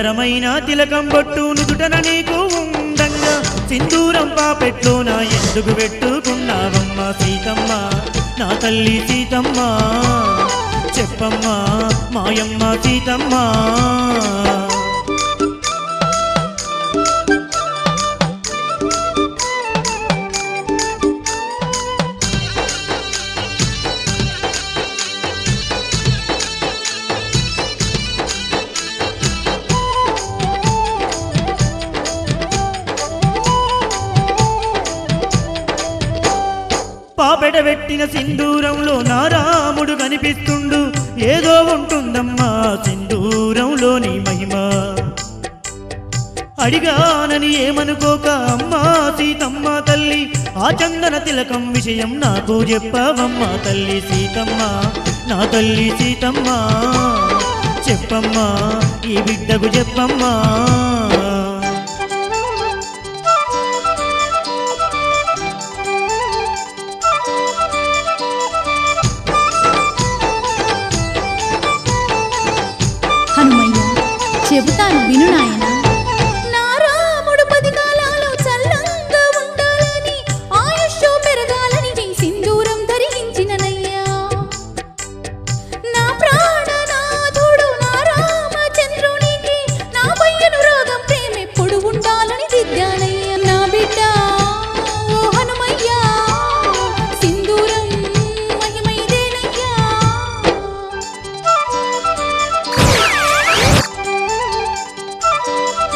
ఘనమైన తిలకం బొట్టు నుదుటన నీకు ఉండంగా సింధూరం పాపెట్లోన ఎందుకు పెట్టుకున్నావమ్మ సీతమ్మ నా తల్లి సీతమ్మ చెప్పమ్మా మాయమ్మ సీతమ్మ పాపెటబెట్టిన సింధూరంలో నా రాముడు కనిపిస్తుండు ఏదో ఉంటుందమ్మా సింధూరంలోని మహిమ అడిగానని ఏమనుకోక అమ్మా సీతమ్మ తల్లి ఆ చందన తిలకం విషయం నాకు చెప్పవమ్మ తల్లి సీతమ్మ నా తల్లి సీతమ్మ చెప్పమ్మా ఈ బిడ్డకు చెప్పమ్మా హనుమయ్య చెబుతాను విను నాయన